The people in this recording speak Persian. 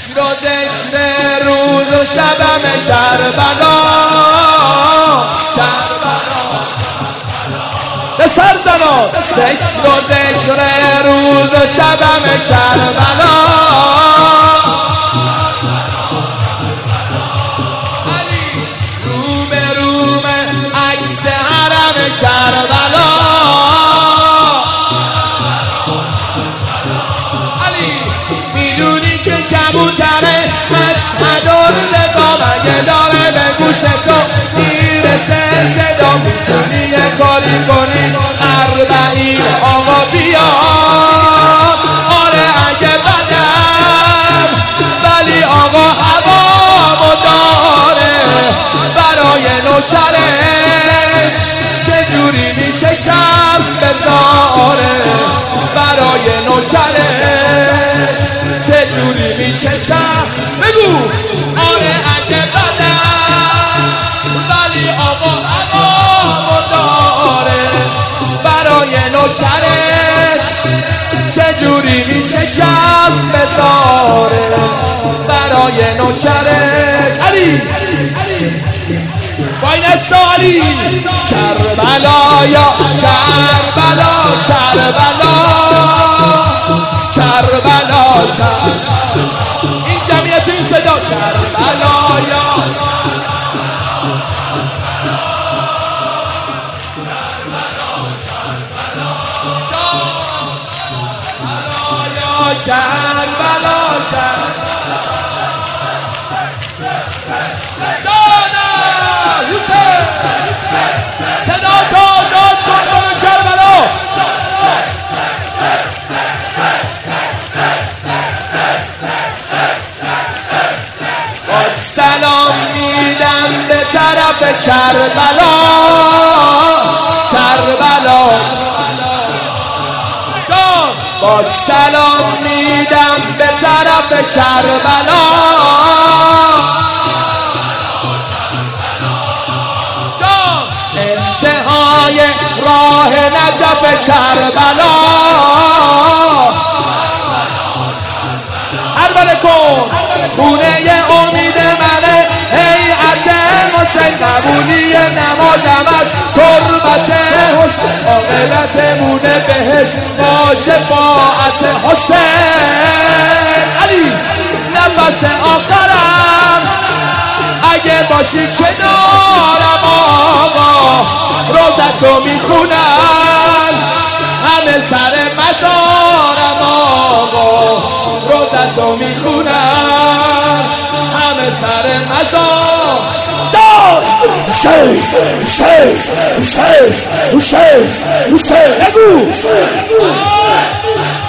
ذکر و ذکر روز و شبم کربلا به سر زنا ذکر و ذکر روز و شبم کربلا علی روم عکس حرم کربلا علی میدونی که کبوتره مشهد و رضا مگه داره به گوش تو میرسه صدا میتونی یه کاری کنی 40 آقا بیا آره اگه بدم ولی آقا هوامو داره برای نوکرش چجوری میشه کم بذاره برای نوکرش چجوری میشه کم بگو آره اگه بدم ولی آقا هوامو داره برای نوکرش چجوری میشه کم بذاره برای نوکرش علی باین سالی کربلا یا کربلا کربلا کربلا این جمعیت این صدا کربلا یا کربلا جانا یوسف صدا داد کن کربلا با سلام میدم به طرف کربلا کربلا با سلام میدم به طرف کربلا انتهای راه نجف کربلا هر کن خونه امید منه هیئت حسین قبولی نمازمت تربت حسین عاقبت مونه بهش با شفاعت حسین علی نفس آخرم اگه باشی کنارم آقا روزتو میخونن همه سر مزارم آقا روزتو میخونن همه سر مزار حسین بگو